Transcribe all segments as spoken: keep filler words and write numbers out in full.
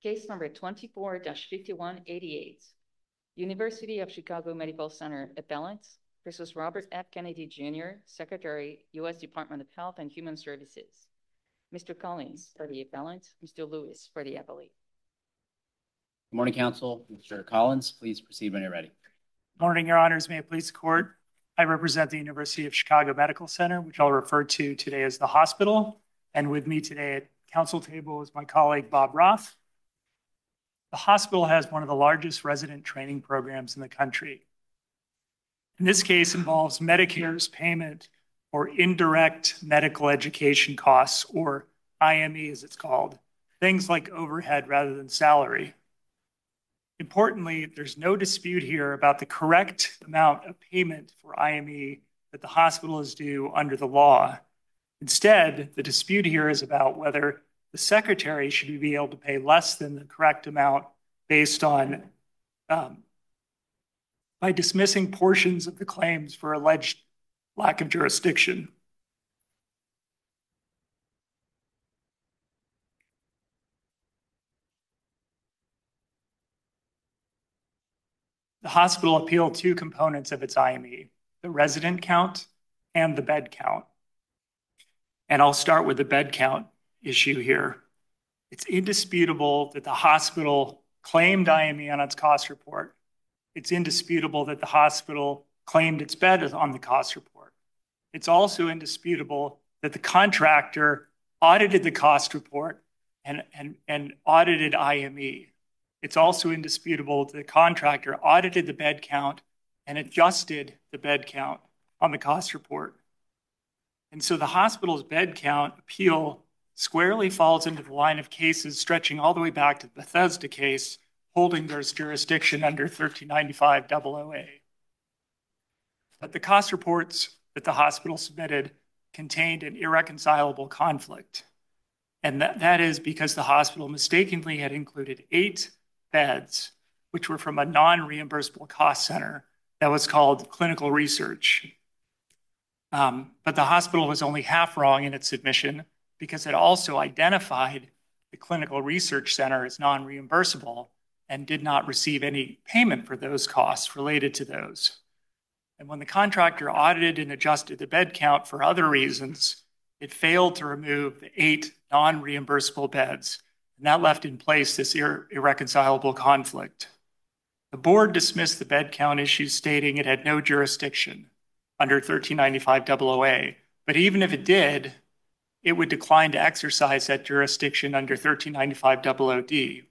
Case number twenty-four dash fifty-one eighty-eight. University of Chicago Medical Center appellants versus Robert F. Kennedy Junior, Secretary, U S Department of Health and Human Services. Mister Collins for the appellant, Mister Lewis for the appellate. Good morning, counsel. Mister Collins, please proceed when you're ready. Good morning, Your Honors. May it please the court. I represent the University of Chicago Medical Center, which I'll refer to today as the hospital. And with me today at council table is my colleague, Bob Roth. The hospital has one of the largest resident training programs in the country. In this case involves Medicare's payment for indirect medical education costs, or I M E as it's called, things like overhead rather than salary. Importantly, there's no dispute here about the correct amount of payment for I M E that the hospital is due under the law. Instead, the dispute here is about whether the secretary should be able to pay less than the correct amount based on, um, by dismissing portions of the claims for alleged lack of jurisdiction. The hospital appealed two components of its I M E, the resident count and the bed count. And I'll start with the bed count issue here. It's indisputable that the hospital claimed I M E on its cost report. It's indisputable that the hospital claimed its bed on the cost report. It's also indisputable that the contractor audited the cost report and, and, and audited I M E. It's also indisputable that the contractor audited the bed count and adjusted the bed count on the cost report. And so the hospital's bed count appeal squarely falls into the line of cases stretching all the way back to the Bethesda case, holding there's jurisdiction under thirteen ninety-five double O A. But the cost reports that the hospital submitted contained an irreconcilable conflict. And that, that is because the hospital mistakenly had included eight beds, which were from a non-reimbursable cost center that was called clinical research. Um, but the hospital was only half wrong in its submission because it also identified the clinical research center as non-reimbursable and did not receive any payment for those costs related to those. And when the contractor audited and adjusted the bed count for other reasons, it failed to remove the eight non-reimbursable beds, and that left in place this ir- irreconcilable conflict. The board dismissed the bed count issue, stating it had no jurisdiction under thirteen ninety-five double O A. But even if it did, it would decline to exercise that jurisdiction under thirteen ninety-five double O D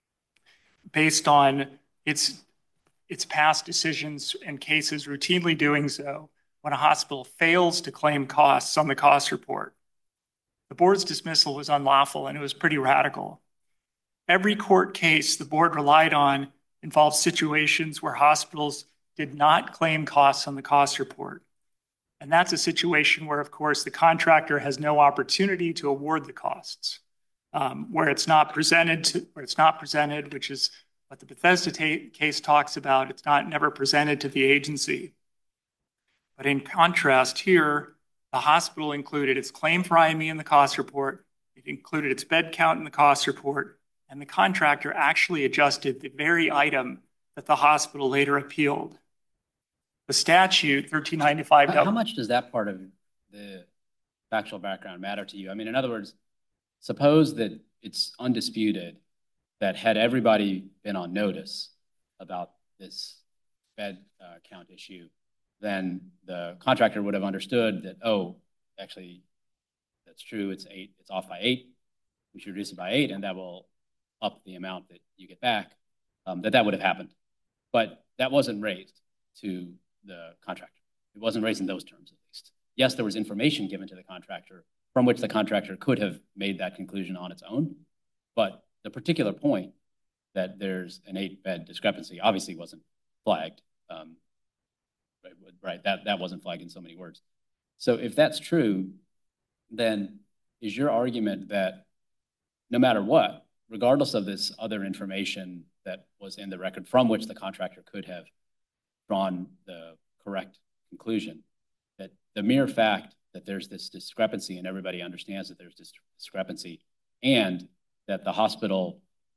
based on its, its past decisions and cases routinely doing so when a hospital fails to claim costs on the cost report. The board's dismissal was unlawful and it was pretty radical. Every court case the board relied on involved situations where hospitals did not claim costs on the cost report. And that's a situation where, of course, the contractor has no opportunity to award the costs, um, where it's not presented, to, where it's not presented, which is what the Bethesda ta- case talks about. It's not never presented to the agency. But in contrast here, the hospital included its claim for I M E in the cost report. It included its bed count in the cost report, and the contractor actually adjusted the very item that the hospital later appealed. The statute, thirteen ninety-five... How, how much does that part of the factual background matter to you? I mean, in other words, suppose that it's undisputed that had everybody been on notice about this bed uh, count issue, then the contractor would have understood that, oh, actually, that's true, it's eight, it's off by eight, we should reduce it by eight, and that will up the amount that you get back, um, that that would have happened. But that wasn't raised to the contractor. It wasn't raised in those terms, at least. Yes, there was information given to the contractor from which the contractor could have made that conclusion on its own, but the particular point that there's an eight-bed discrepancy obviously wasn't flagged. Um, right, right, that, that wasn't flagged in so many words. So if that's true, then is your argument that no matter what, regardless of this other information that was in the record from which the contractor could have drawn the correct conclusion, that the mere fact that there's this discrepancy and everybody understands that there's this discrepancy and that the hospital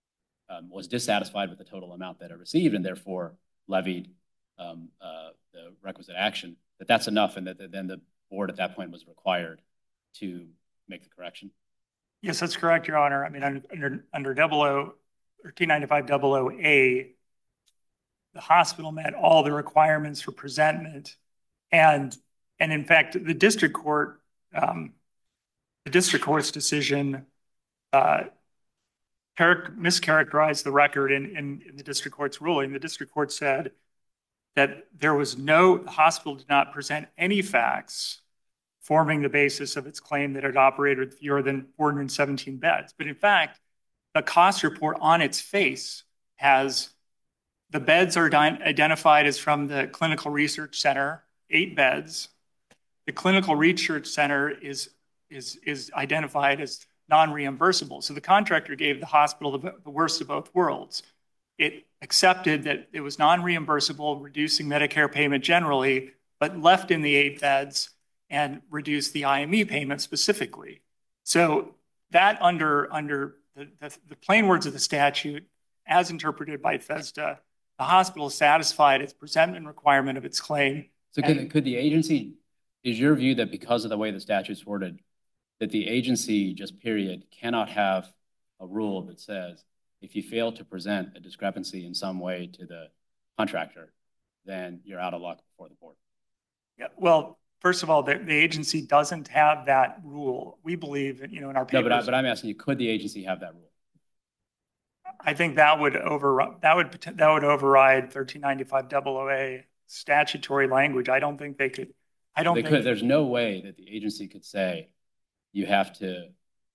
um, was dissatisfied with the total amount that it received and therefore levied um, uh, the requisite action, that that's enough, and that, that then the board at that point was required to make the correction? Yes, that's correct, Your Honor. I mean, under under under double O or T ninety-five double O A, the hospital met all the requirements for presentment, and and in fact, the district court, um, the district court's decision uh, mischaracterized the record in, in in the district court's ruling. The district court said that there was no, the hospital did not present any facts forming the basis of its claim that it operated with fewer than four hundred seventeen beds. But in fact, the cost report on its face has the beds are identified as from the Clinical Research Center, eight beds. The Clinical Research Center is, is, is identified as non-reimbursable. So the contractor gave the hospital the, the worst of both worlds. It accepted that it was non-reimbursable, reducing Medicare payment generally, but left in the eight beds and reduced the I M E payment specifically. So that under, under the, the, the plain words of the statute, as interpreted by FESDA, the hospital satisfied its presentment requirement of its claim. So could, could the agency, is your view that because of the way the statute's worded, that the agency just period cannot have a rule that says if you fail to present a discrepancy in some way to the contractor, then you're out of luck before the board? Yeah, well, first of all, the, the agency doesn't have that rule. We believe, you know, in our papers. No, but, I, but I'm asking you, could the agency have that rule? I think that would over that would that would override thirteen ninety-five double O A statutory language. I don't think they could. I don't they think could. There's no way that the agency could say you have to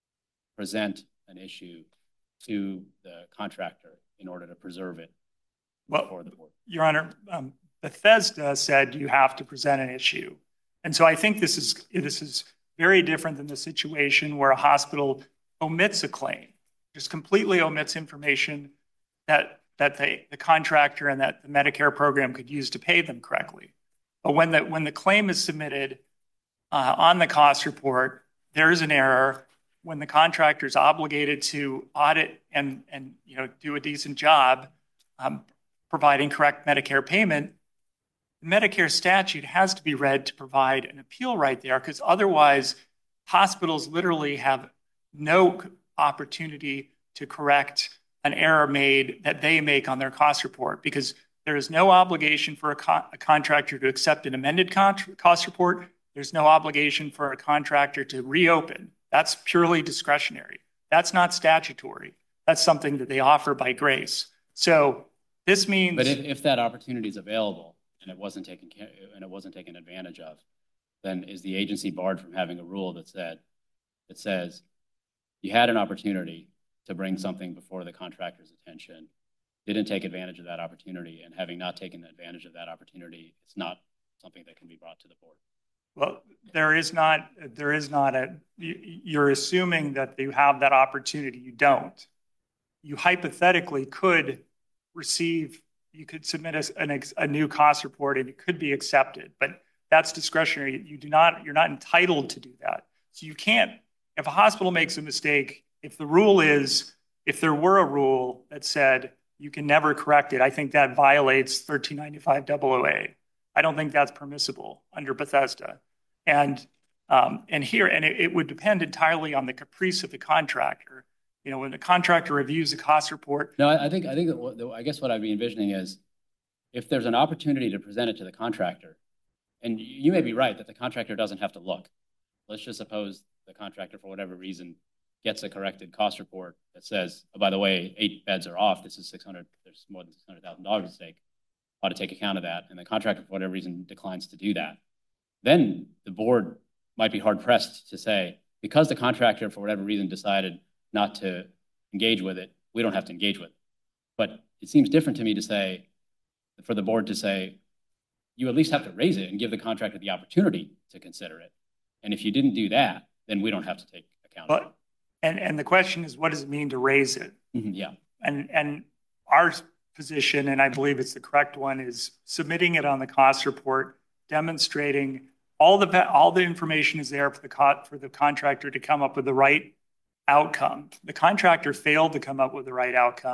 present an issue to the contractor in order to preserve it well, before the board. Your Honor, um, Bethesda said you have to present an issue, and so I think this is this is very different than the situation where a hospital omits a claim. Just completely omits information that that they, the contractor and that the Medicare program could use to pay them correctly. But when the when the claim is submitted uh, on the cost report, there is an error. When the contractor is obligated to audit and and you know do a decent job um, providing correct Medicare payment, the Medicare statute has to be read to provide an appeal right there, because otherwise hospitals literally have no opportunity to correct an error made that they make on their cost report, because there is no obligation for a, co- a contractor to accept an amended con- cost report. There's no obligation for a contractor to reopen. That's purely discretionary. That's not statutory. That's something that they offer by grace. So this means. But if, if that opportunity is available and it wasn't taken care, and it wasn't taken advantage of, then is the agency barred from having a rule that said that says you had an opportunity to bring something before the contractor's attention, didn't take advantage of that opportunity, and having not taken advantage of that opportunity, it's not something that can be brought to the board? Well, there is not, there is not a, you're assuming that you have that opportunity. You don't. You hypothetically could receive, you could submit a, an, a new cost report and it could be accepted, but that's discretionary. You do not, you're not entitled to do that. So you can't, if a hospital makes a mistake, if the rule is, if there were a rule that said you can never correct it, I think that violates thirteen ninety-five double O A. I don't think that's permissible under Bethesda. And um, and here, and it, it would depend entirely on the caprice of the contractor. You know, when the contractor reviews a cost report. No, I, I think, I think, that, I guess what I'd be envisioning is if there's an opportunity to present it to the contractor, and you may be right that the contractor doesn't have to look. Let's just suppose the contractor, for whatever reason, gets a corrected cost report that says, oh, by the way, eight beds are off. This is six hundred, there's more than six hundred thousand dollars at stake. Ought to take account of that. And the contractor, for whatever reason, declines to do that. Then the board might be hard pressed to say, because the contractor, for whatever reason, decided not to engage with it, we don't have to engage with it. But it seems different to me to say, for the board to say, you at least have to raise it and give the contractor the opportunity to consider it. And if you didn't do that, then we don't have to take account of it. And, and the question is, what does it mean to raise it? Mm-hmm, yeah. And, and our position, and I believe it's the correct one, is submitting it on the cost report, demonstrating all the all the information is there for the co- for the contractor to come up with the right outcome. The contractor failed to come up with the right outcome.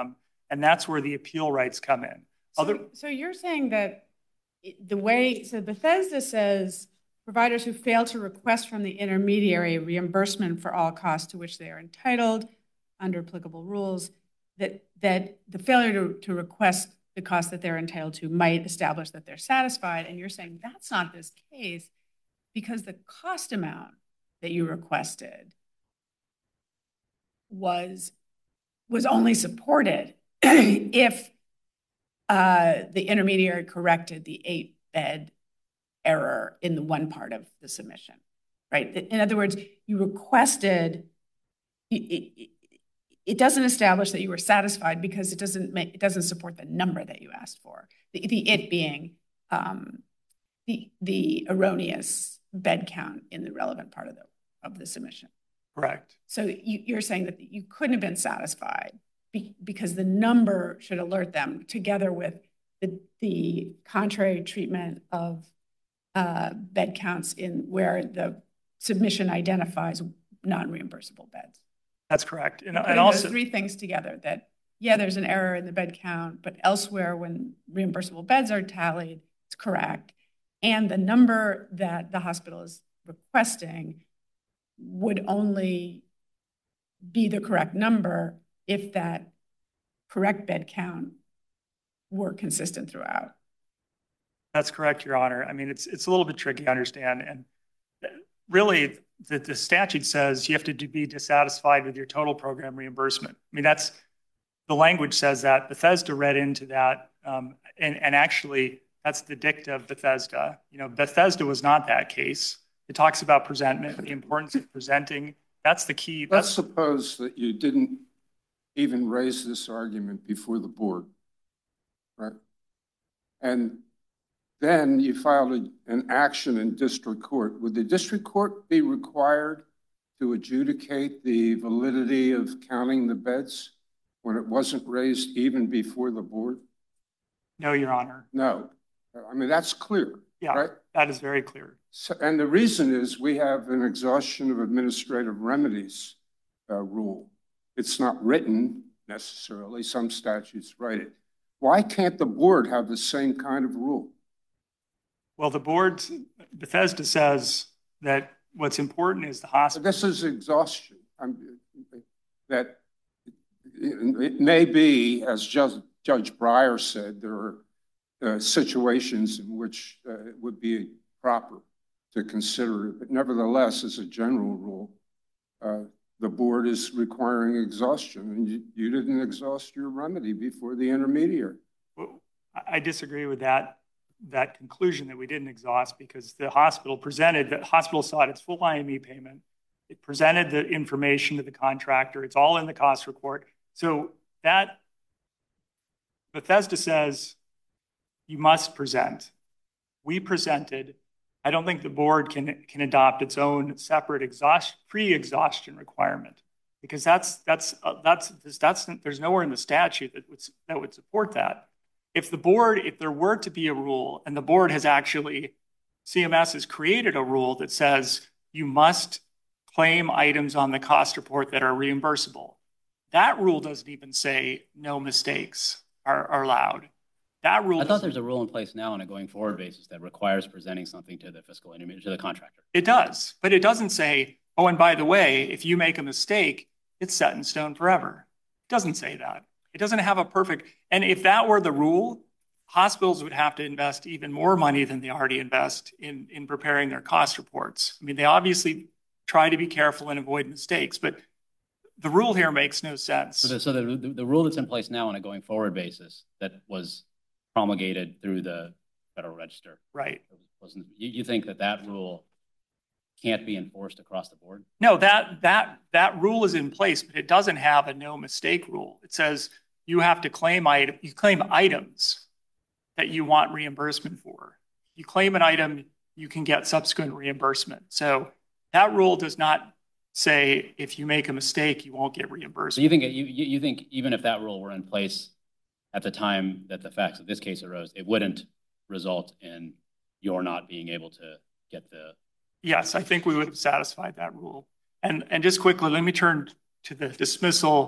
And that's where the appeal rights come in. So, Other, so you're saying that the way, so Bethesda says providers who fail to request from the intermediary reimbursement for all costs to which they are entitled under applicable rules, that, that the failure to, to request the cost that they're entitled to might establish that they're satisfied. And you're saying that's not this case because the cost amount that you requested was, was only supported if uh, the intermediary corrected the eight bed error in the one part of the submission, right? In other words, you requested, it, it, it doesn't establish that you were satisfied because it doesn't make, it doesn't support the number that you asked for. The, the it being um, the, the erroneous bed count in the relevant part of the, of the submission. correct. So you, you're saying that you couldn't have been satisfied be, because the number should alert them together with the, the contrary treatment of uh, bed counts in where the submission identifies non-reimbursable beds. That's correct. And, Putting and also those three things together that, yeah, there's an error in the bed count, but elsewhere when reimbursable beds are tallied, it's correct. And the number that the hospital is requesting would only be the correct number if that correct bed count were consistent throughout. That's correct, Your Honor. I mean, it's it's a little bit tricky to understand. And really, the, the statute says you have to be dissatisfied with your total program reimbursement. I mean, that's the language says that. Bethesda read into that. Um, and, and actually, that's the dicta of Bethesda. You know, Bethesda was not that case. It talks about presentment, the importance of presenting. That's the key. Let's That's, suppose that you didn't even raise this argument before the board, right? And then you filed a, an action in district court. Would the district court be required to adjudicate the validity of counting the beds when it wasn't raised even before the board? no, Your Honor. No. I mean, that's clear, Yeah, right? that is very clear. So, and the reason is we have an exhaustion of administrative remedies uh, rule. It's not written necessarily. Some statutes write it. Why can't the board have the same kind of rule? Well, the board, Bethesda says that what's important is the hospital. This is exhaustion. I'm, that it, it may be, as Judge, Judge Breyer said, there are uh, situations in which uh, it would be proper to consider it. But nevertheless, as a general rule, uh, the board is requiring exhaustion, and you, you didn't exhaust your remedy before the intermediary. Well, I disagree with that. that conclusion that we didn't exhaust because the hospital presented, the hospital sought its full I M E payment. It presented the information to the contractor. It's all in the cost report. So that Bethesda says you must present. We presented. I don't think the board can, can adopt its own separate exhaust, pre-exhaustion requirement because that's, that's, uh, that's, that's, there's nowhere in the statute that would, that would support that. If the board, if there were to be a rule, and the board has actually, C M S has created a rule that says you must claim items on the cost report that are reimbursable. That rule doesn't even say no mistakes are, are allowed. That rule. I thought there's a rule in place now on a going forward basis that requires presenting something to the fiscal intermediary, to the contractor. It does, but it doesn't say, oh, and by the way, if you make a mistake, it's set in stone forever. It doesn't say that. It doesn't have a perfect, and if that were the rule, hospitals would have to invest even more money than they already invest in, in preparing their cost reports. I mean, they obviously try to be careful and avoid mistakes, but the rule here makes no sense. So the, so the, the, the rule that's in place now on a going forward basis that was promulgated through the Federal Register. Right. Wasn't, you, you think that that rule can't be enforced across the board? No, that that that rule is in place, but it doesn't have a no mistake rule. It says you have to claim item, you claim items that you want reimbursement for. You claim an item, you can get subsequent reimbursement. So that rule does not say if you make a mistake, you won't get reimbursement. So you think you you think even if that rule were in place at the time that the facts of this case arose, it wouldn't result in your not being able to get the. Yes, I think we would have satisfied that rule. And, and just quickly, let me turn to the dismissal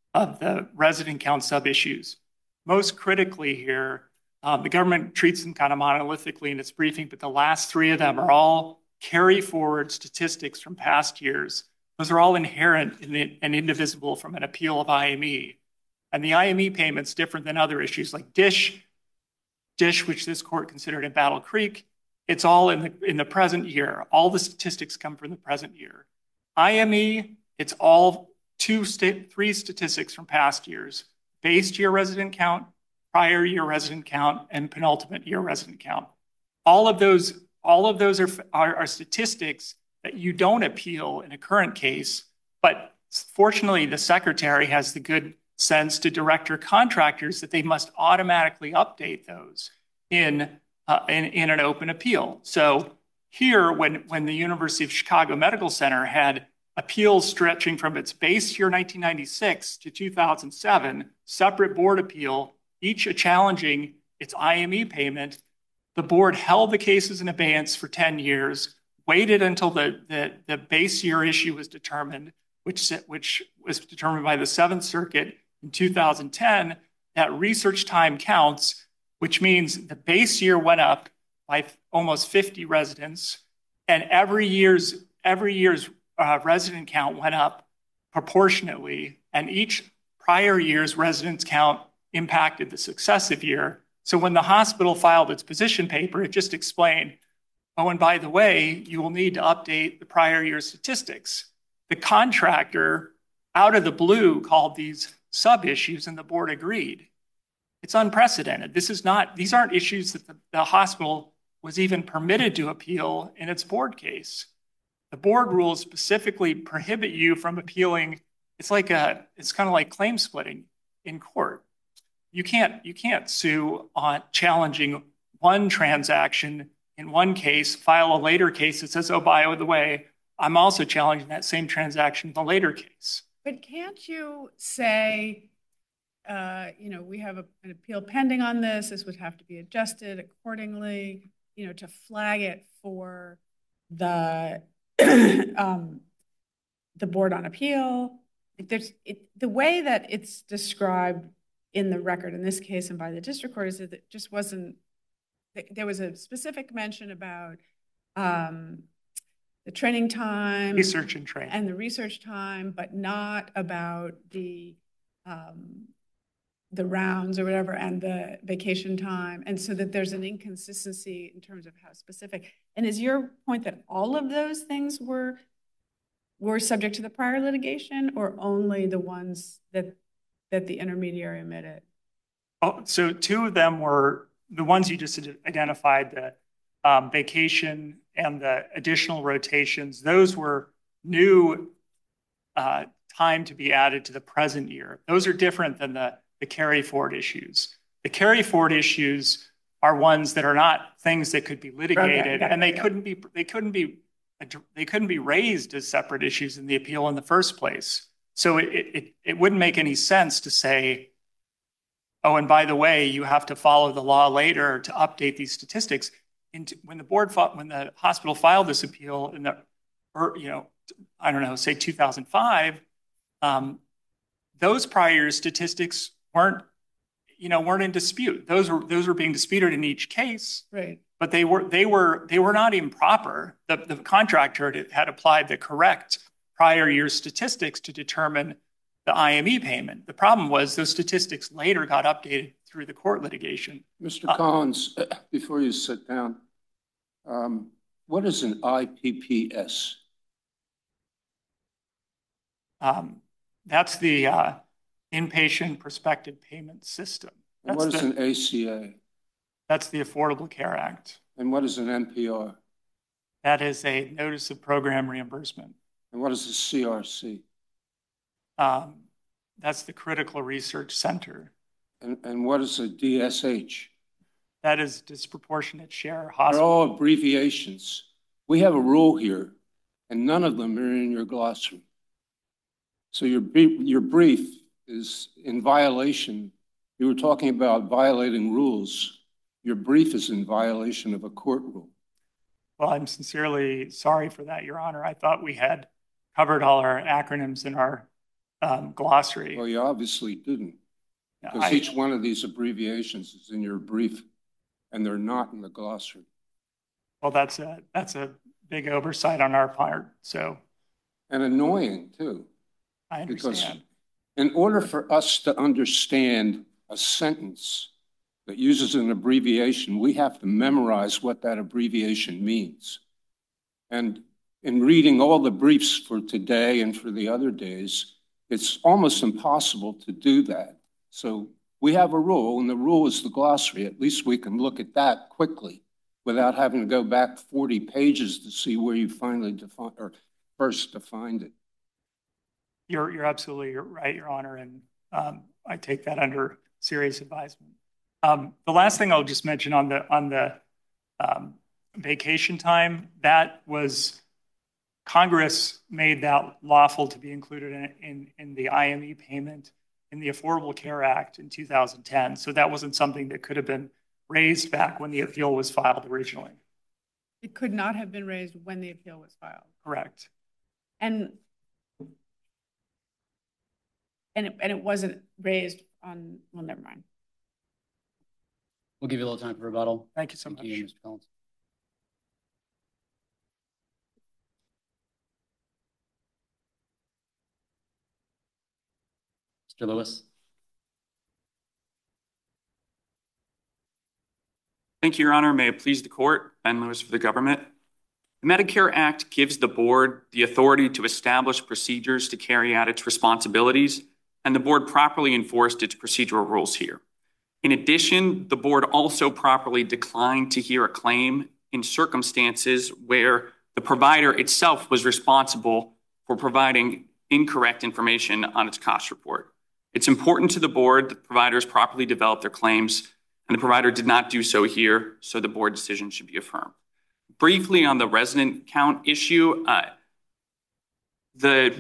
of the resident count sub-issues. Most critically here, um, the government treats them kind of monolithically in its briefing, but the last three of them are all carry forward statistics from past years. Those are all inherent in the, and indivisible from an appeal of I M E. And the I M E payment's different than other issues like DISH, DISH, which this court considered in Battle Creek. It's all in the, in the present year. All the statistics come from the present year. I M E, it's all two, st- three statistics from past years: base year resident count, prior year resident count, and penultimate year resident count. All of those, all of those are, are, are statistics that you don't appeal in a current case, but fortunately the secretary has the good sense to direct her contractors that they must automatically update those in, uh, in, in an open appeal. So here, when, when the University of Chicago Medical Center had appeals stretching from its base year nineteen ninety-six to two thousand seven, separate board appeal, each challenging its I M E payment, the board held the cases in abeyance for ten years, waited until the, the, the base year issue was determined, which, which was determined by the Seventh Circuit in two thousand ten. That research time counts, which means the base year went up by almost fifty residents, and every year's, every year's uh, resident count went up proportionately, and each prior year's residence count impacted the successive year. So when the hospital filed its position paper, it just explained, oh, and by the way, you will need to update the prior year's statistics. The contractor, out of the blue, called these sub-issues, and the board agreed. It's unprecedented. This is not, these aren't issues that the, the hospital was even permitted to appeal in its board case. The board rules specifically prohibit you from appealing. It's like a, it's kind of like claim splitting in court. You can't, you can't sue on challenging one transaction in one case, file a later case that says, oh, by the way, I'm also challenging that same transaction in the later case. But can't you say, uh, you know, we have a, an appeal pending on this, this would have to be adjusted accordingly, you know, to flag it for the, um, the board on appeal? There's, it, the way that it's described in the record in this case and by the district court is that it just wasn't, there was a specific mention about um, the training time. Research and training. And the research time, but not about the, um, the rounds or whatever and the vacation time. And so that there's an inconsistency in terms of how specific. And is your point that all of those things were, were subject to the prior litigation, or only the ones that, that the intermediary omitted? Oh, so two of them were the ones you just identified, the um, vacation and the additional rotations. Those were new uh, time to be added to the present year. Those are different than the, the carry forward issues. The carry forward issues are ones that are not things that could be litigated, okay, and they couldn't be they couldn't be they couldn't be raised as separate issues in the appeal in the first place. So it it, it wouldn't make any sense to say, oh, and by the way, you have to follow the law later to update these statistics. And when the board, fought, when the hospital filed this appeal in the, or, you know, I don't know, say two thousand five, um, those prior statistics weren't, you know, weren't in dispute. Those were those were being disputed in each case, right? But they were they were they were not improper. The the contractor had, had applied the correct prior year statistics to determine the I M E payment. The problem was those statistics later got updated through the court litigation. Mister Uh, Collins, before you sit down, um, what is an I P P S? Um, that's the uh, Inpatient Prospective Payment System. And That's what is the, an A C A? That's the Affordable Care Act. And what is an N P R? That is a Notice of Program Reimbursement. And what is a C R C? Um, that's the Critical Research Center. And, and what is a D S H? That is Disproportionate Share They're Hospital. all abbreviations. We have a rule here, and none of them are in your glossary. So your, your brief is in violation. You were talking about violating rules. Your brief is in violation of a court rule. Well, I'm sincerely sorry for that, Your Honor. I thought we had covered all our acronyms in our um, glossary. Well, you obviously didn't, Now, because I- each one of these abbreviations is in your brief, and they're not in the glossary. Well, that's a, that's a big oversight on our part, so And annoying, too. I Because understand. in order for us to understand a sentence that uses an abbreviation, we have to memorize what that abbreviation means. And in reading all the briefs for today and for the other days, it's almost impossible to do that. So we have a rule, and the rule is the glossary. At least we can look at that quickly without having to go back forty pages to see where you finally define or first defined it. You're, you're absolutely right, Your Honor, and um, I take that under serious advisement. Um, the last thing I'll just mention on the on the um, vacation time, that was Congress made that lawful to be included in, in, in the I M E payment in the Affordable Care Act in two thousand ten. So that wasn't something that could have been raised back when the appeal was filed originally. It could not have been raised when the appeal was filed. Correct. And and it, and it wasn't raised on, well, never mind. We'll give you a little time for rebuttal. Thank you so Thank much. you, Mister Collins. Mister Lewis. Thank you, Your Honor. May it please the court, Ben Lewis for the government. The Medicare Act gives the board the authority to establish procedures to carry out its responsibilities, and the board properly enforced its procedural rules here. In addition, the board also properly declined to hear a claim in circumstances where the provider itself was responsible for providing incorrect information on its cost report. It's important to the board that providers properly develop their claims, and the provider did not do so here, so the board decision should be affirmed. Briefly on the resident count issue, uh, the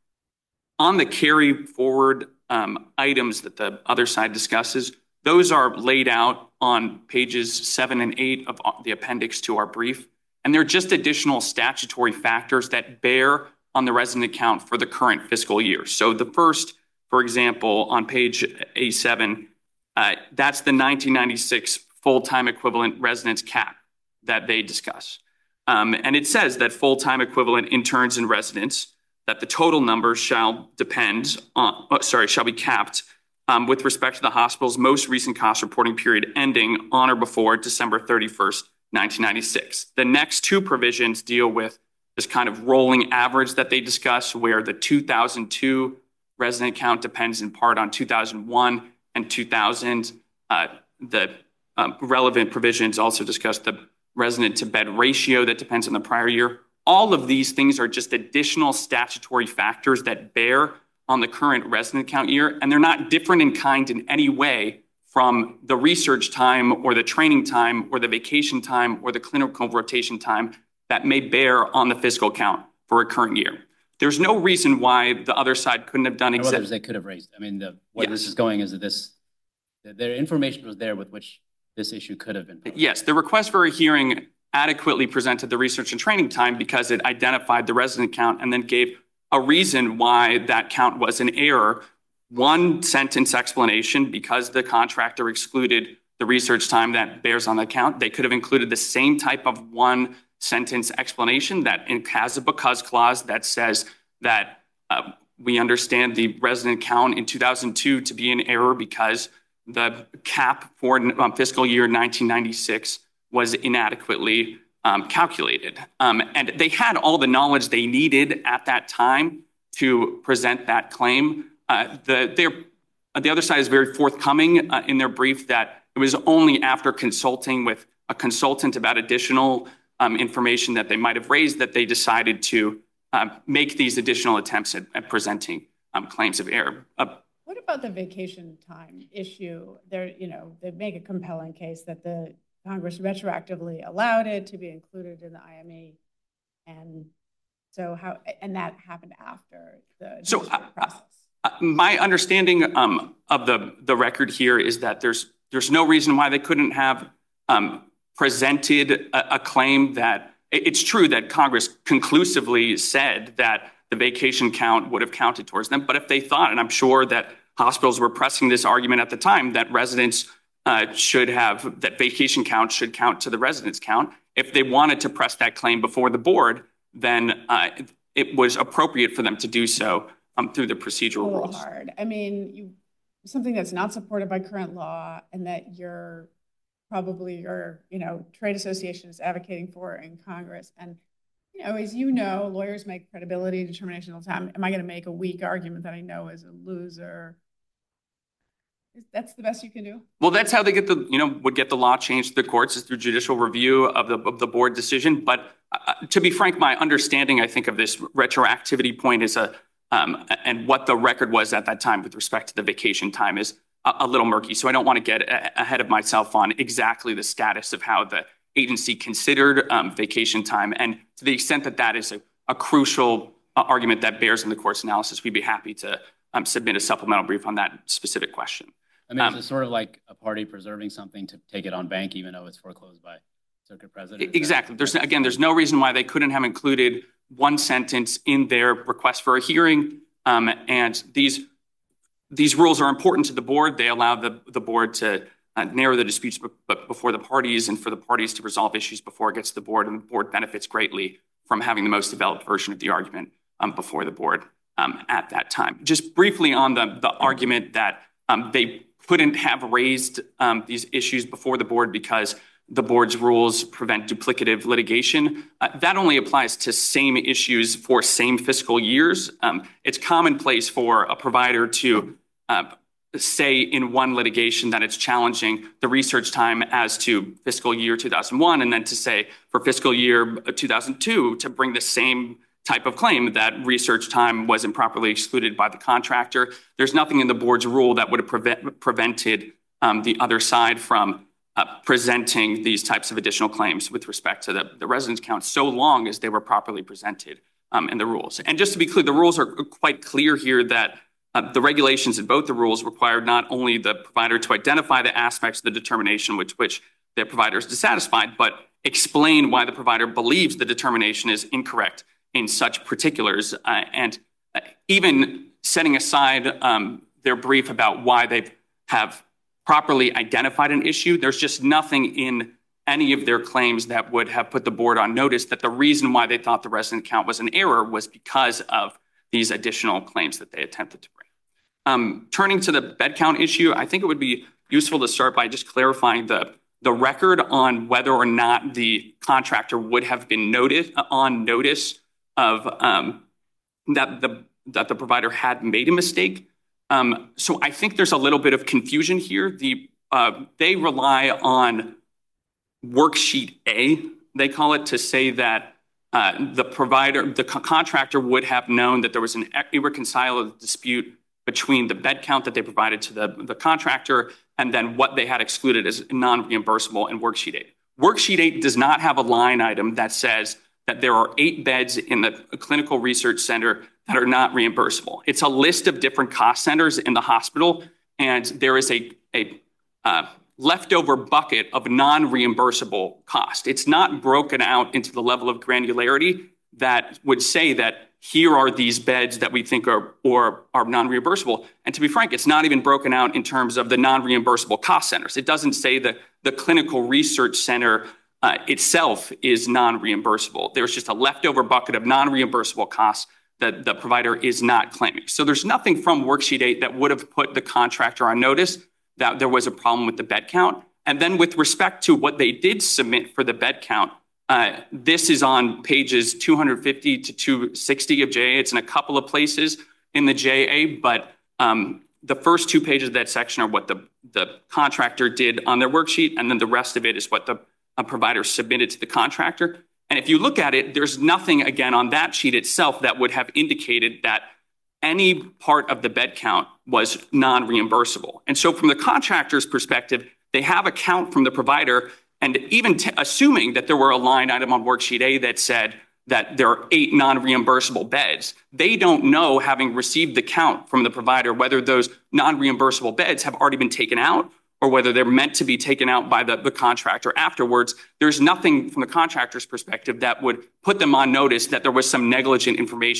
on the carry forward um, items that the other side discusses, those are laid out on pages seven and eight of the appendix to our brief, and they're just additional statutory factors that bear on the resident count for the current fiscal year. So the first, for example, on page A seven, uh, that's the nineteen ninety-six full-time equivalent residence cap that they discuss. Um, and it says that full-time equivalent interns and residents, that the total number shall depend on, oh, sorry, shall be capped um, with respect to the hospital's most recent cost reporting period ending on or before December thirty-first, nineteen ninety-six. The next two provisions deal with this kind of rolling average that they discuss, where the two thousand two resident count depends in part on two thousand one and two thousand. Uh, the um, relevant provisions also discuss the resident to bed ratio that depends on the prior year. All of these things are just additional statutory factors that bear on the current resident count year, and they're not different in kind in any way from the research time or the training time or the vacation time or the clinical rotation time that may bear on the fiscal count for a current year. There's no reason why the other side couldn't have done exactly. Others they could have raised. I mean, the, where Yes. this is going is that this, that their information was there with which this issue could have been. Yes, the request for a hearing adequately presented the research and training time because it identified the resident count and then gave a reason why that count was an error. One sentence explanation, because the contractor excluded the research time that bears on the count, they could have included the same type of one sentence explanation that has a because clause that says that uh, we understand the resident count in two thousand two to be an error because the cap for um, fiscal year nineteen ninety-six was inadequately um, calculated. Um, and they had all the knowledge they needed at that time to present that claim. Uh, the, the other side is very forthcoming uh, in their brief that it was only after consulting with a consultant about additional um, information that they might have raised that they decided to uh, make these additional attempts at, at presenting um, claims of error. Uh, What about the vacation time issue? There, you know, they make a compelling case that the Congress retroactively allowed it to be included in the I M E, and so how, and that happened after the so uh, process. Uh, my understanding um, of the the record here is that there's there's no reason why they couldn't have um, presented a, a claim that it's true that Congress conclusively said that the vacation count would have counted towards them. But if they thought, and I'm sure that hospitals were pressing this argument at the time, that residents uh, should have, that vacation count should count to the residents count, if they wanted to press that claim before the board, then uh, it was appropriate for them to do so um, through the procedural little rules. hard. I mean, you, something that's not supported by current law and that you're probably your, you know, trade association is advocating for in Congress. And, you know, as you know, lawyers make credibility determination all the time. Am I going to make a weak argument that I know is a loser? That's the best you can do? Well, that's how they get the, you know, would get the law changed to the courts, is through judicial review of the, of the board decision. But uh, to be frank, my understanding, I think, of this retroactivity point is a, um, and what the record was at that time with respect to the vacation time is a, a little murky. So I don't want to get a, ahead of myself on exactly the status of how the agency considered um, vacation time. And to the extent that that is a, a crucial uh, argument that bears in the court's analysis, we'd be happy to um, submit a supplemental brief on that specific question. I mean, Um, it's sort of like a party preserving something to take it on bank, even though it's foreclosed by circuit president. Exactly. There's, again, there's no reason why they couldn't have included one sentence in their request for a hearing. Um, and these, these rules are important to the board. They allow the, the board to uh, narrow the disputes b- but before the parties, and for the parties to resolve issues before it gets to the board. And the board benefits greatly from having the most developed version of the argument um, before the board um, at that time. Just briefly on the, the argument that um, they couldn't have raised um, these issues before the board because the board's rules prevent duplicative litigation. Uh, that only applies to same issues for same fiscal years. Um, it's commonplace for a provider to uh, say in one litigation that it's challenging the research time as to fiscal year two thousand one, and then to say for fiscal year two thousand two to bring the same type of claim that research time was improperly excluded by the contractor. There's nothing in the board's rule that would have prevent, prevented um, the other side from uh, presenting these types of additional claims with respect to the, the residence count, so long as they were properly presented um, in the rules. And just to be clear, the rules are quite clear here that uh, the regulations in both the rules required not only the provider to identify the aspects of the determination with which the provider is dissatisfied, but explain why the provider believes the determination is incorrect in such particulars, uh, and uh, even setting aside um, their brief about why they have properly identified an issue, there's just nothing in any of their claims that would have put the board on notice that the reason why they thought the resident count was an error was because of these additional claims that they attempted to bring. Um, turning to the bed count issue, I think it would be useful to start by just clarifying the the record on whether or not the contractor would have been noted on notice of um, that the that the provider had made a mistake. Um, so I think there's a little bit of confusion here. The uh, they rely on worksheet A, they call it, to say that uh, the provider, the co- contractor would have known that there was an irreconcilable dispute between the bed count that they provided to the, the contractor and then what they had excluded as non-reimbursable in worksheet eight. Worksheet eight does not have a line item that says that there are eight beds in the clinical research center that are not reimbursable. It's a list of different cost centers in the hospital, and there is a, a uh, leftover bucket of non-reimbursable cost. It's not broken out into the level of granularity that would say that here are these beds that we think are or are non-reimbursable. And to be frank, it's not even broken out in terms of the non-reimbursable cost centers. It doesn't say that the clinical research center Uh, itself is non-reimbursable. There's just a leftover bucket of non-reimbursable costs that the provider is not claiming. So there's nothing from worksheet eight that would have put the contractor on notice that there was a problem with the bed count. And then with respect to what they did submit for the bed count, uh, this is on pages two fifty to two sixty of J A. It's in a couple of places in the J A, but um, the first two pages of that section are what the, the contractor did on their worksheet, and then the rest of it is what the a provider submitted to the contractor. And if you look at it, there's nothing, again, on that sheet itself that would have indicated that any part of the bed count was non-reimbursable. And so from the contractor's perspective, they have a count from the provider, and even t- assuming that there were a line item on worksheet A that said that there are eight non-reimbursable beds, they don't know, having received the count from the provider, whether those non-reimbursable beds have already been taken out or whether they're meant to be taken out by the, the contractor afterwards. There's nothing from the contractor's perspective that would put them on notice that there was some negligent information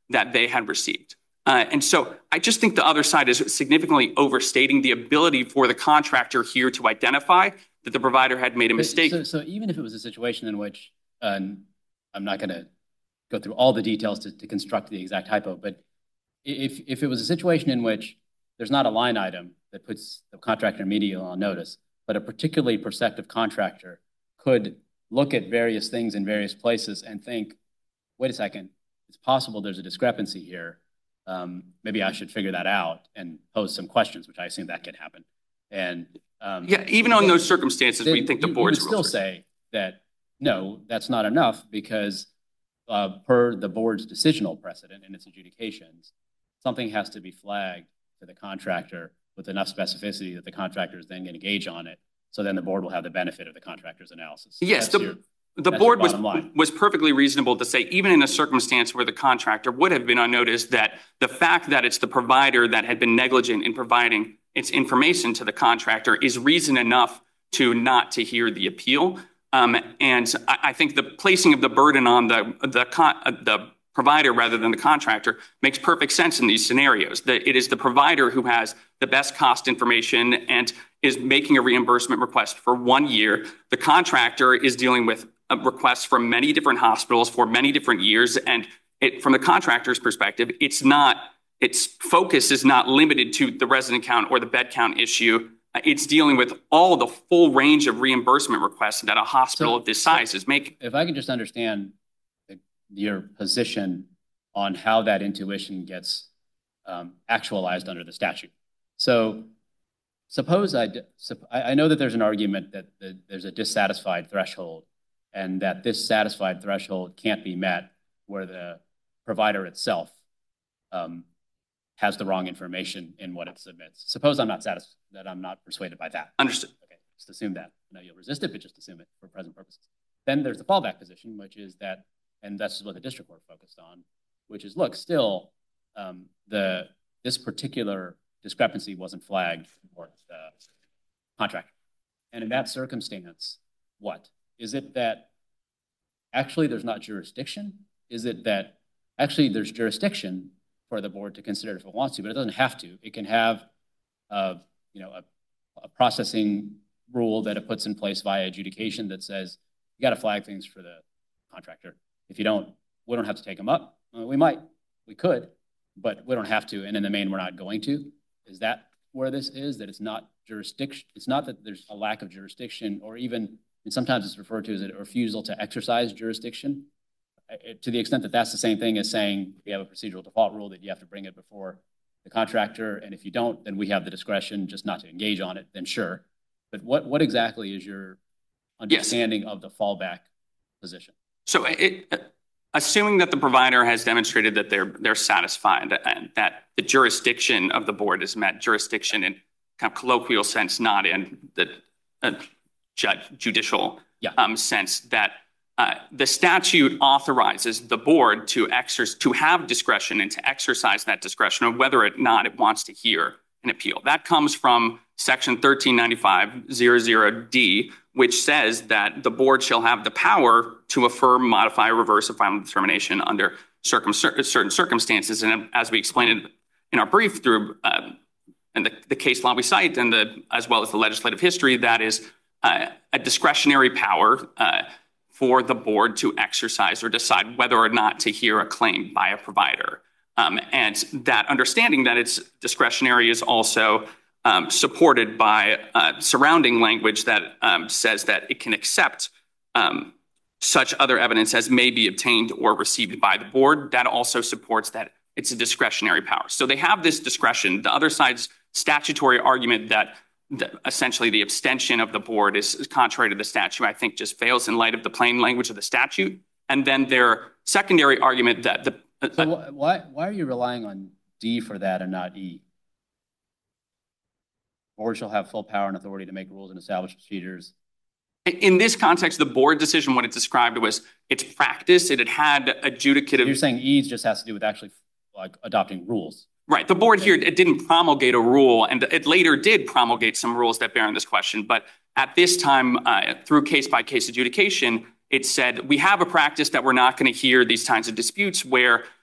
that they had received. Uh, and so I just think the other side is significantly overstating the ability for the contractor here to identify that the provider had made a mistake. So, so even if it was a situation in which, um, I'm not going to go through all the details to, to construct the exact hypo, but if, if it was a situation in which there's not a line item that puts the contractor immediately on notice, but a particularly prospective contractor could look at various things in various places and think, wait a second, it's possible there's a discrepancy here. Um, maybe I should figure that out and pose some questions, which I assume that can happen. And um, yeah, even on those circumstances, we think the you, board's you would still say that no, that's not enough because uh, per the board's decisional precedent in its adjudications, something has to be flagged to the contractor with enough specificity that the contractor is then going to engage on it. So then the board will have the benefit of the contractor's analysis. Yes, That's the, your, the board was, was perfectly reasonable to say, even in a circumstance where the contractor would have been on notice, that the fact that it's the provider that had been negligent in providing its information to the contractor is reason enough to not to hear the appeal. Um, and I, I think the placing of the burden on the, the, con, uh, the provider rather than the contractor makes perfect sense in these scenarios. That it is the provider who has the best cost information and is making a reimbursement request for one year. The contractor is dealing with a request from many different hospitals for many different years. And it, from the contractor's perspective, it's not, its focus is not limited to the resident count or the bed count issue. It's dealing with all the full range of reimbursement requests that a hospital So- of this size is making. If I can just understand the, your position on how that intuition gets um, actualized under the statute. So suppose I, d- sup- I I know that there's an argument that the, there's a dissatisfied threshold and that this satisfied threshold can't be met where the provider itself um, has the wrong information in what it submits. Suppose I'm not satisfied, that I'm not persuaded by that. Understood. Okay, just assume that. I know you'll resist it, but just assume it for present purposes. Then there's the fallback position, which is that, and that's what the district court focused on, which is, look, still, um, the this particular discrepancy wasn't flagged for the contractor. And in that circumstance, what? Is it that actually there's not jurisdiction? Is it that actually there's jurisdiction for the board to consider if it wants to, but it doesn't have to? It can have uh, you know, a, a processing rule that it puts in place via adjudication that says you got to flag things for the contractor. If you don't, we don't have to take them up. Well, we might, we could, but we don't have to. And in the main, we're not going to. Is that where this is? That it's not jurisdiction. It's not that there's a lack of jurisdiction, or even, and sometimes it's referred to as a refusal to exercise jurisdiction. It, to the extent that that's the same thing as saying we have a procedural default rule that you have to bring it before the contractor, and if you don't, then we have the discretion just not to engage on it, then sure. But what, what exactly is your understanding yes. of the fallback position? So it, assuming that the provider has demonstrated that they're they're satisfied and that the jurisdiction of the board is met, jurisdiction in kind of colloquial sense, not in the uh, judge, judicial yeah. um, sense, that uh, the statute authorizes the board to exercise, to have discretion and to exercise that discretion of whether or not it wants to hear an appeal. That comes from Section thirteen ninety-five dash D, which says that the board shall have the power to affirm, modify, or reverse a final determination under circum certain circumstances. And as we explained in our brief through uh, and the, the case law we cite, and the as well as the legislative history, that is uh, a discretionary power uh, for the board to exercise or decide whether or not to hear a claim by a provider. Um, and that understanding that it's discretionary is also um, supported by uh, surrounding language that um, says that it can accept um, such other evidence as may be obtained or received by the board. That also supports that it's a discretionary power. So they have this discretion. The other side's statutory argument that the, essentially the abstention of the board is, is contrary to the statute, I think just fails in light of the plain language of the statute. And then their secondary argument that the So uh, why why are you relying on D for that and not E? Board shall have full power and authority to make rules and establish procedures. In this context, the board decision, what it described was its practice. It had had adjudicative. So you're saying E just has to do with actually like adopting rules. Right. The board here, it didn't promulgate a rule, and it later did promulgate some rules that bear on this question. But at this time, uh, through case-by-case adjudication, it said we have a practice that we're not going to hear these kinds of disputes where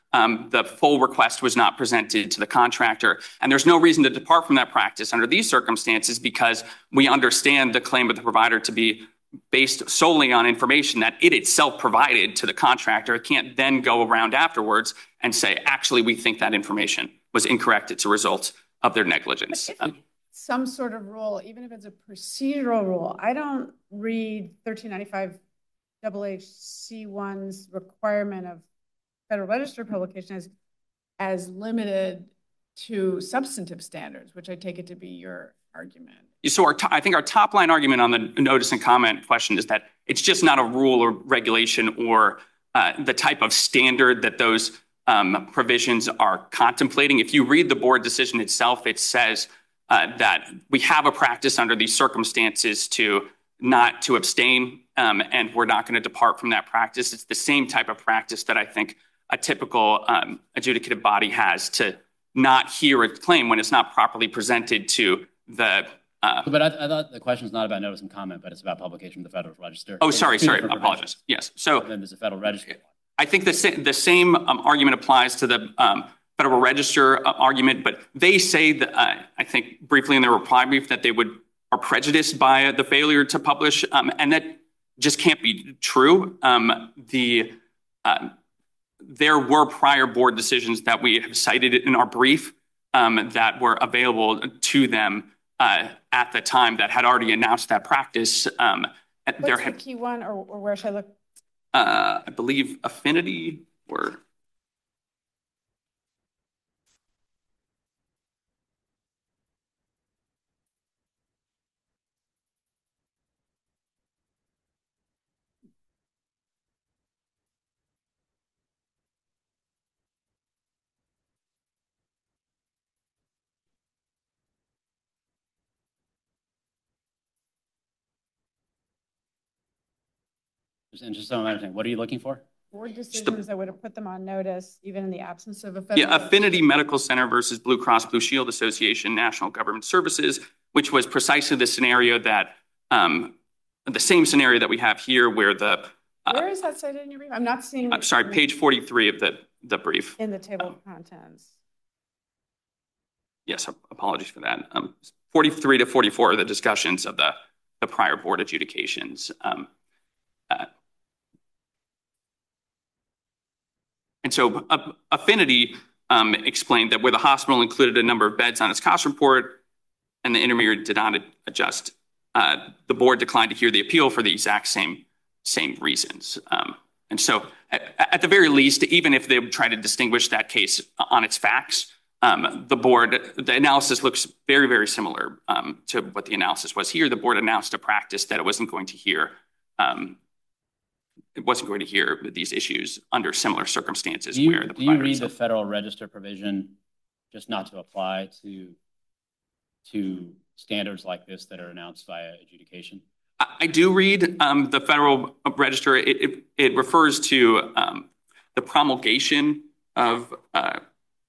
um, the full request was not presented to the contractor. And there's no reason to depart from that practice under these circumstances because we understand the claim of the provider to be based solely on information that it itself provided to the contractor. It can't then go around afterwards and say, actually, we think that information was incorrect. It's a result of their negligence. Um, Some sort of rule, even if it's a procedural rule, I don't read thirteen ninety-five double H C one's requirement of Federal Register publication as, as limited to substantive standards, which I take it to be your argument. So our I think our top line argument on the notice and comment question is that it's just not a rule or regulation or uh, the type of standard that those um, provisions are contemplating. If you read the board decision itself, it says uh, that we have a practice under these circumstances to not to abstain, um, and we're not going to depart from that practice. It's the same type of practice that I think a typical um, adjudicative body has to not hear a claim when it's not properly presented to the Uh, But I, I thought the question is not about notice and comment, but it's about publication in the Federal Register. Oh, So sorry, there's two sorry, different apologize. provisions. Yes, so And then there's a Federal Register. I think the, sa- the same um, argument applies to the um, Federal Register uh, argument, but they say that, uh, I think briefly in their reply brief, that they would are prejudiced by the failure to publish, um, and that just can't be true. Um, the uh, there were prior board decisions that we have cited in our brief um, that were available to them uh, at the time that had already announced that practice. Um, What's there the had, key one, or, or where should I look? uh, I believe, Affinity or And just so I'm understanding, what are you looking for? Board decisions that would have put them on notice, even in the absence of a federal. yeah, Affinity Medical Center versus Blue Cross Blue Shield Association National Government Services, which was precisely the scenario that, um, the same scenario that we have here where the, uh, Where is that cited in your brief? I'm not seeing. I'm sorry, page forty-three of the, the brief. In the table of contents. Yes, apologies for that. Um, forty-three to forty-four are the discussions of the, the prior board adjudications. Um, uh, and so uh, Affinity um, explained that where the hospital included a number of beds on its cost report and the intermediary did not adjust, uh, the board declined to hear the appeal for the exact same, same reasons. Um, and so at, at the very least, even if they try to distinguish that case on its facts, Um, the board, the analysis looks very, very similar um, to what the analysis was here. The board announced a practice that it wasn't going to hear, um, it wasn't going to hear these issues under similar circumstances. Do you, where the do you read providers- the Federal Register provision just not to apply to, to standards like this that are announced via adjudication? I, I do read um, the Federal Register. It, it, it refers to um, the promulgation of uh,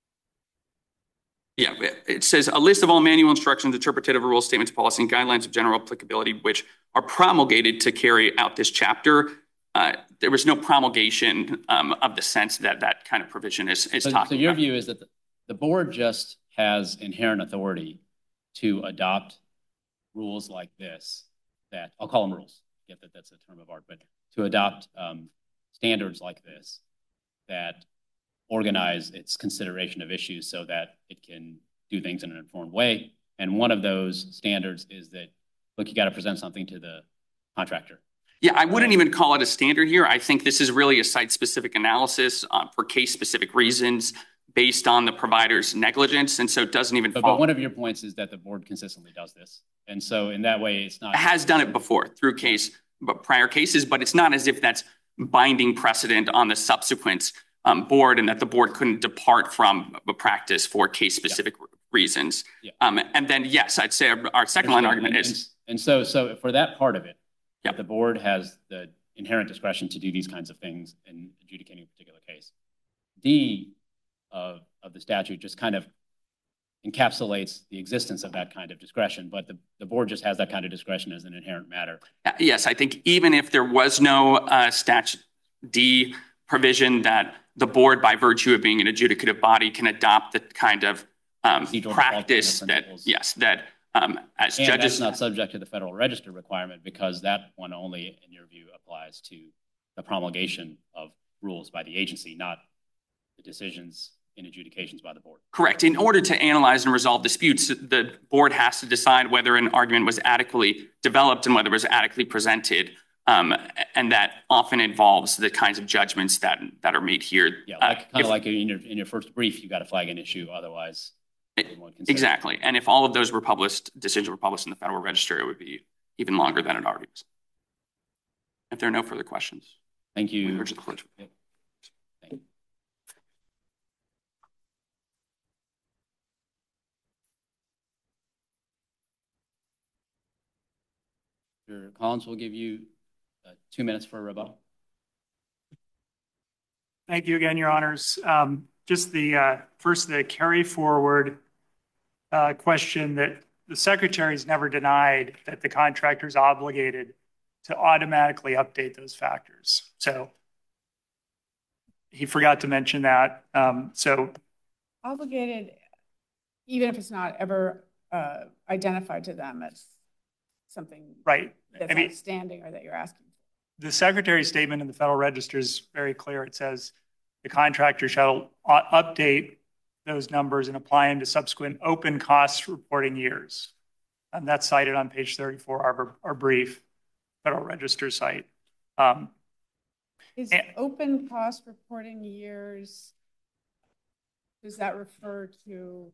Yeah, it says a list of all manual instructions, interpretative rules, statements, policy, and guidelines of general applicability, which are promulgated to carry out this chapter. Uh, there was no promulgation um, of the sense that that kind of provision is, is So, talking so your about. view is that the, the board just has inherent authority to adopt rules like this, that, I'll call them rules, I get that that's a term of art, but to adopt um, standards like this that organize its consideration of issues so that it can do things in an informed way. And one of those standards is that, look, you got to present something to the contractor. Yeah, I wouldn't even call it a standard here. I think this is really a site-specific analysis uh, for case-specific reasons based on the provider's negligence. And so it doesn't even But, fall. but one of your points is that the board consistently does this. And so in that way, it's not. It has done it before through case, but prior cases, but it's not as if that's binding precedent on the subsequent Um, board and that the board couldn't depart from a practice for case-specific yeah. reasons. Yeah. Um, and then, yes, I'd say our, our second line argument and, is. And, and so, so for that part of it, yeah. the board has the inherent discretion to do these kinds of things in adjudicating a particular case. D of, of the statute just kind of encapsulates the existence of that kind of discretion, but the, the board just has that kind of discretion as an inherent matter. Uh, yes, I think even if there was no uh, statute D provision that the board, by virtue of being an adjudicative body, can adopt the kind of um, Procedural practice default that, principles. yes, that um, as And judges. that's not subject to the Federal Register requirement because that one only, in your view, applies to the promulgation of rules by the agency, not the decisions in adjudications by the board. Correct. In order to analyze and resolve disputes, the board has to decide whether an argument was adequately developed and whether it was adequately presented. Um, and that often involves the kinds of judgments that that are made here. Yeah, like, Uh, kind of if- like in your, in your first brief, you got to flag an issue, otherwise. they won't consider it. Exactly. And if all of those were published, decisions were published in the Federal Register, it would be even longer than it already is. If there are no further questions, Thank we you. urge the court to. Thank you. Mister Collins will give you uh, two minutes for a rebuttal. Thank you again, Your Honors. Um, just the uh, first, the carry forward uh, question that the Secretary's never denied that the contractor is obligated to automatically update those factors. So he forgot to mention that. Um, so Obligated, even if it's not ever uh, identified to them as something right, that's I mean, outstanding or that you're asking. the Secretary's statement in the Federal Register is very clear. It says the contractor shall u- update those numbers and apply them to subsequent open cost reporting years. And that's cited on page thirty-four of our, our brief Federal Register site. Um, Is And- open cost reporting years, does that refer to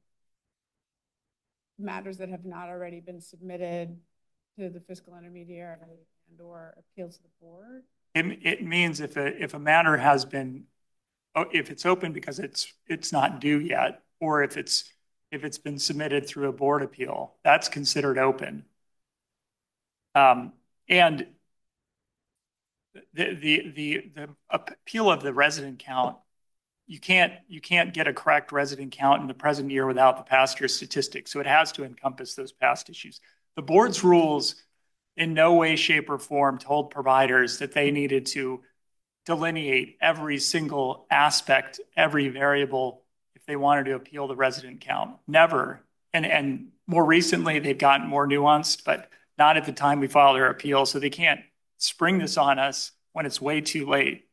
matters that have not already been submitted to the fiscal intermediary and or appealed to the board? It, it means if a, if a matter has been, oh, if it's open because it's, it's not due yet, or if it's, if it's been submitted through a board appeal, that's considered open. Um, and the, the, the, the appeal of the resident count, you can't, you can't get a correct resident count in the present year without the past year statistics. So it has to encompass those past issues. The board's rules in no way, shape, or form told providers that they needed to delineate every single aspect, every variable, if they wanted to appeal the resident count. Never. And, and more recently, they've gotten more nuanced, but not at the time we filed our appeal. So they can't spring this on us when it's way too late.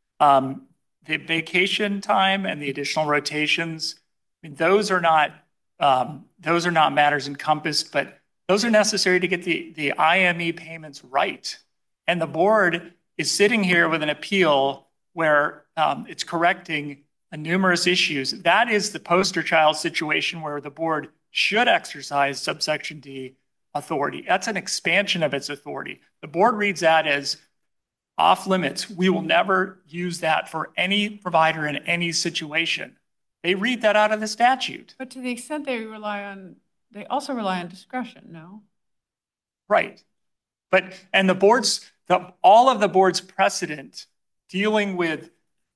Um, the vacation time and the additional rotations, I mean, those are not, um, those are not matters encompassed, but those are necessary to get the, the I M E payments right. And the board is sitting here with an appeal where um, it's correcting numerous issues. That is the poster child situation where the board should exercise subsection D authority. That's an expansion of its authority. The board reads that as off limits. We will never use that for any provider in any situation. They read that out of the statute. But to the extent they rely on, they also rely on discretion, no? Right. But, and the board's, the, all of the board's precedent dealing with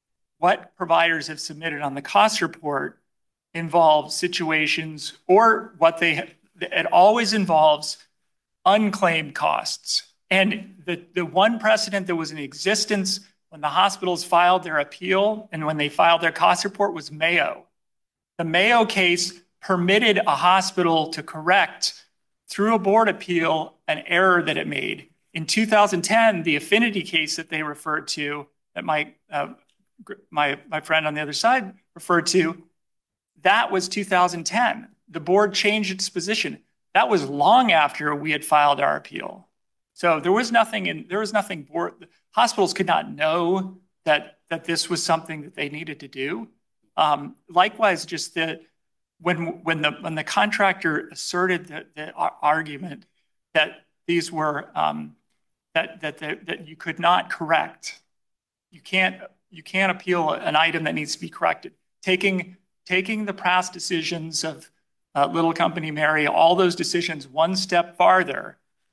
what providers have submitted on the cost report involves situations, or what they, it always involves unclaimed costs. And the, the one precedent that was in existence when the hospitals filed their appeal and when they filed their cost report was Mayo. The Mayo case permitted a hospital to correct through a board appeal an error that it made. In two thousand ten, the Affinity case that they referred to, that my, uh, my, my friend on the other side referred to, that was two thousand ten. The board changed its position. That was long after we had filed our appeal. So there was nothing in, there was nothing, board, hospitals could not know that, that this was something that they needed to do. Um, likewise, just the, when, when the, when the contractor asserted the, the argument that these were, um, that, that, that, that you could not correct, you can't, you can't appeal an item that needs to be corrected. Taking, taking the past decisions of uh, Little Company Mary, all those decisions one step farther,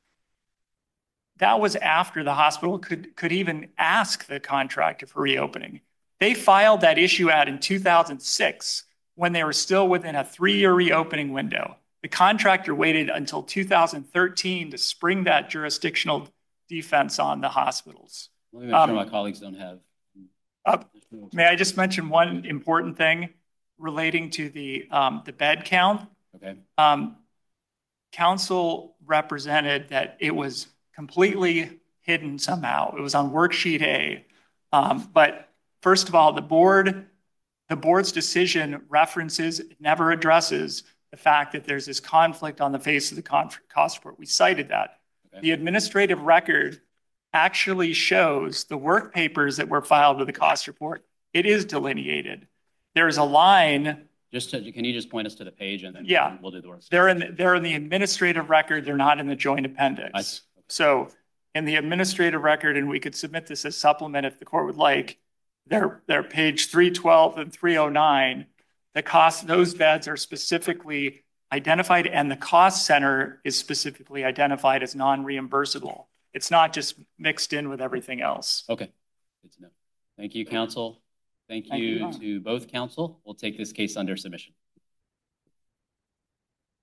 that was after the hospital could, could even ask the contractor for reopening. They filed that issue out in two thousand six when they were still within a three-year reopening window. The contractor waited until two thousand thirteen to spring that jurisdictional defense on the hospitals. Let me make sure Um, my colleagues don't have Uh, May I just mention one important thing relating to the, um, the bed count? Okay, Um, council represented that it was completely hidden somehow. It was on worksheet A. Um, but first of all, the board, the board's decision references, never addresses the fact that there's this conflict on the face of the con- cost report. We cited that. Okay. The administrative record actually shows the work papers that were filed with the cost report. It is delineated. There's a line. just to, can you just point us to the page and then Yeah. we'll do the work? They're in, the- they're in the administrative record. They're not in the joint I appendix. see. Okay. So in the administrative record, and we could submit this as supplement if the court would like, they're, they're page three twelve and three oh nine. The cost, those beds are specifically identified, and the cost center is specifically identified as non-reimbursable. It's not just mixed in with everything else. Okay, good to know. Thank you, counsel. Thank Thank you you. to both counsel. We'll take this case under submission.